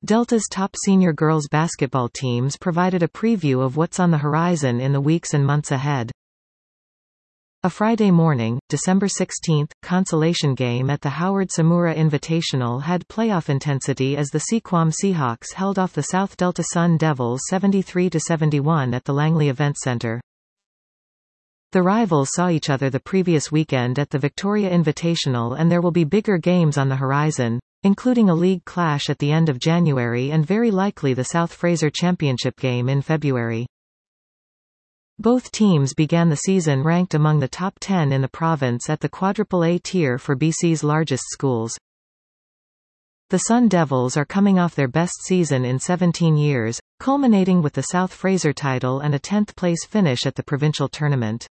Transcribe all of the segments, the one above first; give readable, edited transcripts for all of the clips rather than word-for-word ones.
Delta's top senior girls basketball teams provided a preview of what's on the horizon in the weeks and months ahead. A Friday morning, December 16, consolation game at the Howard Samura Invitational had playoff intensity as the Sequam Seahawks held off the South Delta Sun Devils 73-71 at the Langley Event Center. The rivals saw each other the previous weekend at the Victoria Invitational, and there will be bigger games on the horizon, including a league clash at the end of January and very likely the South Fraser Championship game in February. Both teams began the season ranked among the top 10 in the province at the Quadruple A tier for BC's largest schools. The Sun Devils are coming off their best season in 17 years, culminating with the South Fraser title and a 10th-place finish at the provincial tournament.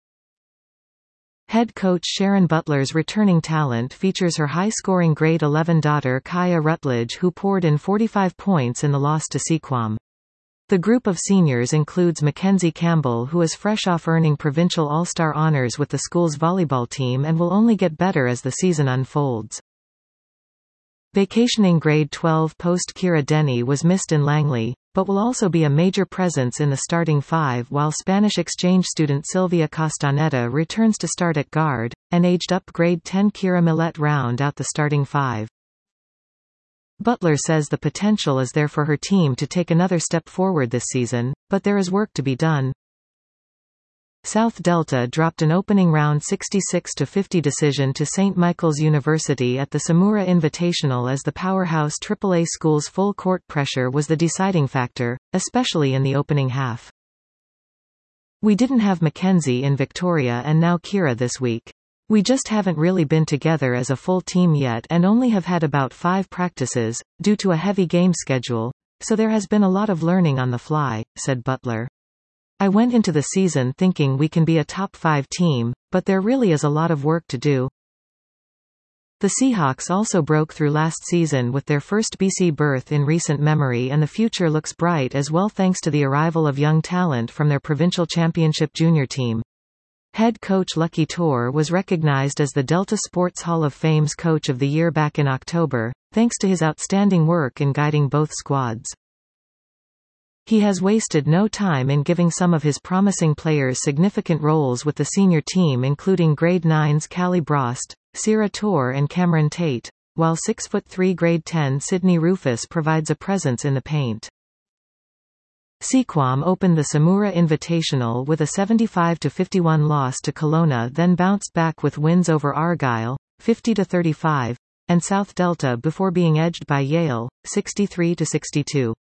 Head coach Sharon Butler's returning talent features her high-scoring grade 11 daughter Kaya Rutledge, who poured in 45 points in the loss to Sequam. The group of seniors includes Mackenzie Campbell, who is fresh off earning provincial all-star honors with the school's volleyball team and will only get better as the season unfolds. Vacationing grade 12 post Kira Denny was missed in Langley, but will also be a major presence in the starting five, while Spanish exchange student Sylvia Castaneda returns to start at guard, and aged-up grade 10 Kira Millet round out the starting five. Butler says the potential is there for her team to take another step forward this season, but there is work to be done. South Delta dropped an opening round 66-50 decision to St. Michael's University at the Samura Invitational as the powerhouse AAA school's full court pressure was the deciding factor, especially in the opening half. We didn't have Mackenzie in Victoria and now Kira this week. We just haven't really been together as a full team yet and only have had about 5 practices, due to a heavy game schedule, so there has been a lot of learning on the fly, said Butler. I went into the season thinking we can be a top 5 team, but there really is a lot of work to do. The Seahawks also broke through last season with their first BC berth in recent memory, and the future looks bright as well thanks to the arrival of young talent from their provincial championship junior team. Head coach Lucky Tor was recognized as the Delta Sports Hall of Fame's Coach of the Year back in October, thanks to his outstanding work in guiding both squads. He has wasted no time in giving some of his promising players significant roles with the senior team, including grade 9's Callie Brost, Sierra Tor and Cameron Tate, while 6'3" grade 10 Sydney Rufus provides a presence in the paint. Sequam opened the Samura Invitational with a 75-51 loss to Kelowna, then bounced back with wins over Argyle, 50-35, and South Delta before being edged by Yale, 63-62.